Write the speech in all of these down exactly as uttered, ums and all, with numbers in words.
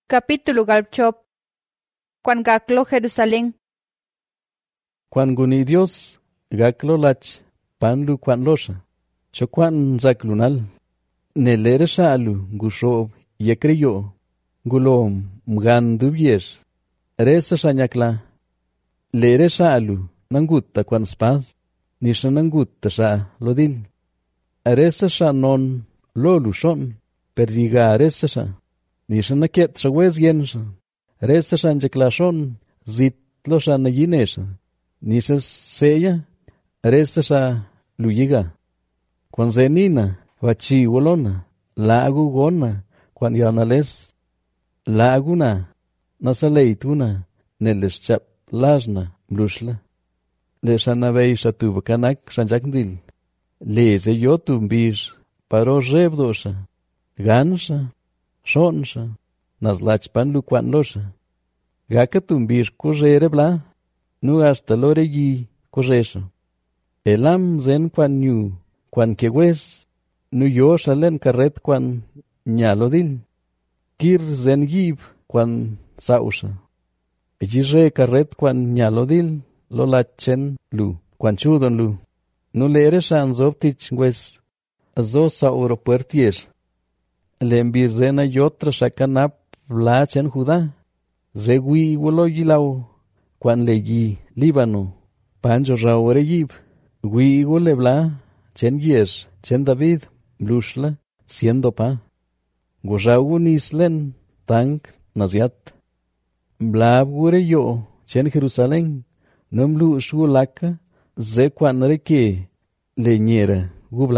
Capítulo galchop. Cuan gaclo Jerusalén. Cuan guni Dios gaclo lach panlu cuan losha. Cho cuan zaklunal. Nelere shalu gushob yekriyo. Gulom mgan dubies. Resa shanyakla. Lere shalu nangutta cuan spad. Nisha nangutta sha lodil. Resa sha non lolu shon. Perdiga resa sha. Nisha naket shawez yensha. Resa shanjakla shon. Zit lo sha nayinesha. Nisha seya. Resa sha luyiga. Cuan zenina. Wachi wolona. Lagu gona. Cuan yanales. Laguna. Nasaleituna. Neles chap lajna. Blushla. Le shanavei shatuba kanak shanjakndil. Leze yotum bir. Paro rebdosha. Gansha. Shonsha. Naslach panlu cuan losha. Gakatum bir kujere bla. Nu hasta loregi kujesha. Elam zen cuan ñu. Cuan kewes. Nu yo shalen carret cuan ñalodil. Kir zen yib cuan sausha. Ejire carret cuan ñalodil. Lolachen lu. Cuan chudon lu. Nu leere shan zoptich wes. Zo sauro puertier. Le embirrena yotra shakanap vlachen Judá. Zegui wolo yilau. Cuan leyi Líbano. Panjo raore yib. Gui lebla. Chen yes. Chen David. Blushla. Siendo pa. Gurraun islen. Tank. Naziat. Blab gure yo. Chen Jerusalén. Numlu shulaka. Ze cuan reke. Leñera. Gubla.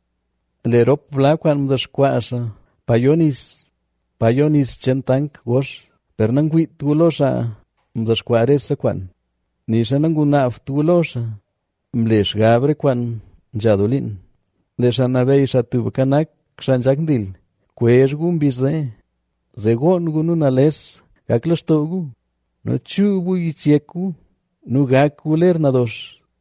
Le rop bla cuan mdashquasha. Payonis. Payonis chen tank gosh. Pernanguit tulosha. Mdashquaresa cuan. Nisha nangunaf tulosha. Mlesh gabre cuan jadolin. Leshanabei shatubkanak shanjakndil. Kwesh birze. Zegon gununales. Gaklastogu. No chubu yitieku. Nu gakuler nadosh.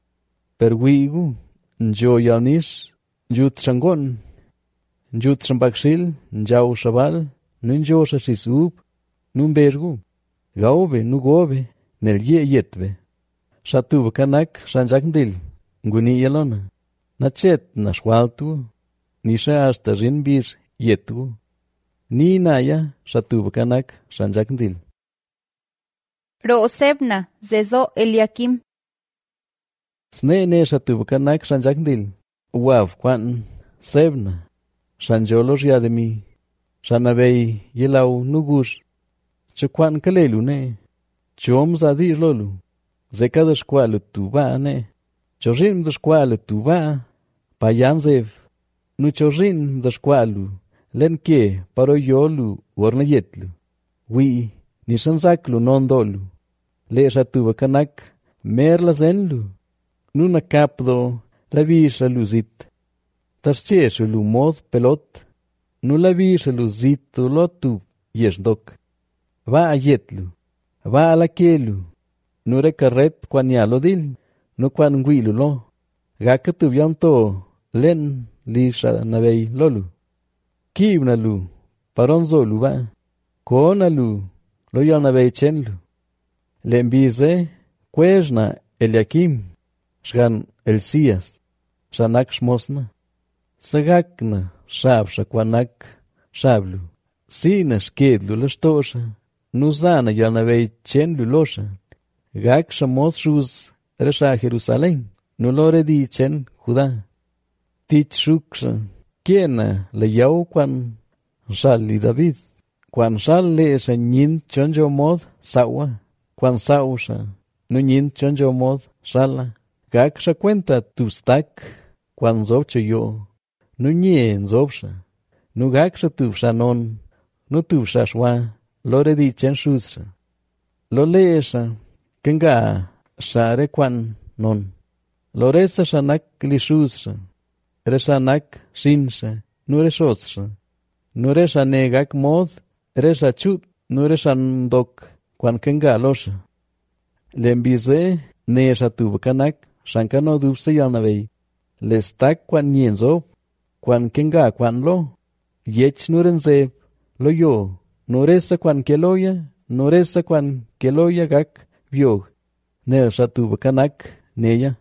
Perwigu. Njo yaunish. Njut shangon. Njut shambakshil. Njau shabal. Nunjo shashisub. Numbergu. Gaube nu gobe. Nel ye yetbe. Shatubkanak shanjakndil. Nguni yalona. Nachet nashwaltu. Nisha hasta rinbir yetu. Ni naya shatubkanak shanjakndil. Roosebna zezo Eliakim. Sne ne shatubkanak shanjakndil. Wav cuan sebna. Shanjolo riademi. Shanabei yelau nugush. Chuan kalelu ne. Chom zadir lolu. Zekadas kualu tuba ne. Chorin dashkualu tuba. Payanzev. Nu chorin dashkualu. Lenke paro yolu warnayetlu. Wi nishanzaklu nondolu. Le shatubkanak merla zenlu. Nuna capdo la visha luzit. Tascheshu lu mod pelot. Nu la visha luzit lotu yesdok. Va a yetlu. Va a la kelu. Nu recarret cuan yalodil. Nu cuan guilu lo. Gakatu vianto len lisha navei lolu. Kibna lu. Paronzo lu va. Kona lu. Lo yanavei chenlu. Lembize. Cuesna Eliakim. Shgan Elías. Shanak shmosna. Sagakna. Shabsha cuanac. Shablu. Sina shkedlu lastosha. Nuzana yanavei chenlu losha. Gak shamos shuz. Resha Jerusalén. Nulore di chen Judá. Tich shuksha. Kiena le yau cuan. Shali David. Cuan shal le esha nyin chonjo mod. Sawa. Cuan sausha. Nu nyin chonjo mod. Shala. Gak sha cuenta tustak. Cuan zobcho yo. Nu nyen zobsha. Nu gak sha tuvsha non. Nu tuvsha shwa. Lore di chen shuzsha. Lo le esha. Kenga share cuan non. Loresa shanak lishuzsha. Reshanak shinsha. Nu reshotsha. Nu resha negak mod. Resha chut. Nu resha ndok. Cuan kenga losha. Lembize ne shatubkanak. Shankano dubse yanavei. Lestak cuan nienzo. Cuan kenga cuan lo. Yech nurenze. Lo yo. noresa kwan keloya, noresa kwan keloya gak biog, nel shatu bakanak neya.